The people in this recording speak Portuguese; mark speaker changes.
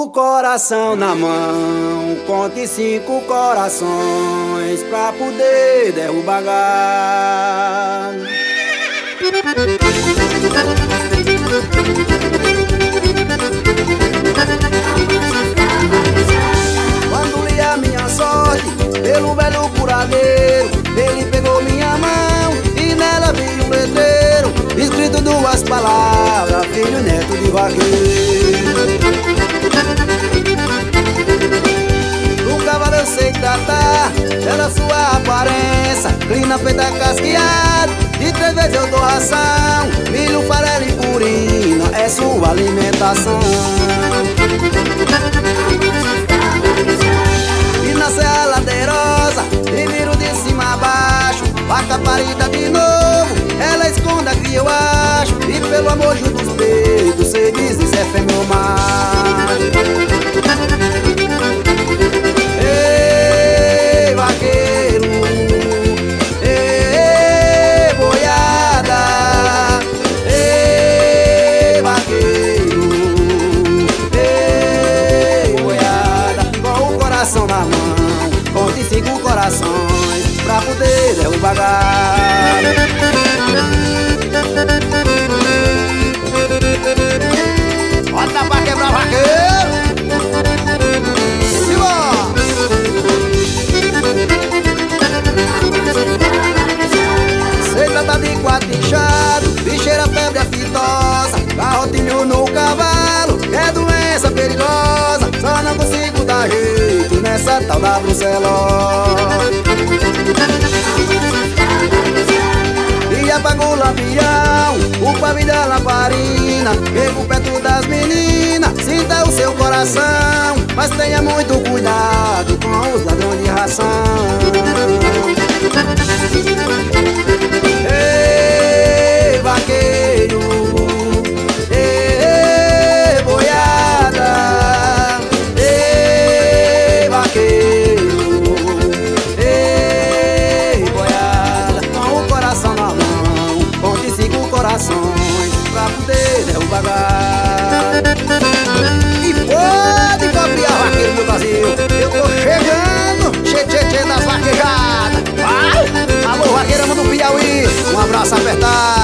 Speaker 1: o coração na mão, conte 5 corações pra poder derrubar galho. Quando li a minha sorte pelo velho curadeiro, ele pegou minha mão e nela vi um letreiro escrito 2 palavras: filho e neto de vaqueiro. Do cavalo eu sei tratar, pela sua aparência, crina feita casqueada, de 3 vezes eu dou ração, milho, farelo e purina é sua alimentação. E na serra ladeirosa, e viro de cima a baixo, vaca parida de novo, ela esconde a cria eu acho, e pelo amor junto dos peitos, cê diz isso é fé meu macho. Ei, vaqueiro, ei, boiada, ei, vaqueiro, ei, boiada, com o coração na mão, conte 5 corações pra poder derrubar galho. Bota pra quebrar vaqueiro. Cê trata de 4 inchado, bicheira, febre aftosa, garrotinho no cavalo, é doença perigosa, só não consigo dar jeito nessa tal da brucelose. E apaga o lampião, o pavio da lamparina, pego perto das meninas, sinta o seu coração, mas tenha muito cuidado com os ladrões de ração. Ei, vaqueiro, ei, boiada, ei, vaqueiro, ei, boiada, com o coração na mão, conte 5 corações pra poder derrubar galho. E pode copiar, vaqueiro, meu Brasil, eu tô chegando, tchê das vaquejadas. Vai! Alô, vaqueirama do Piauí, um abraço apertado.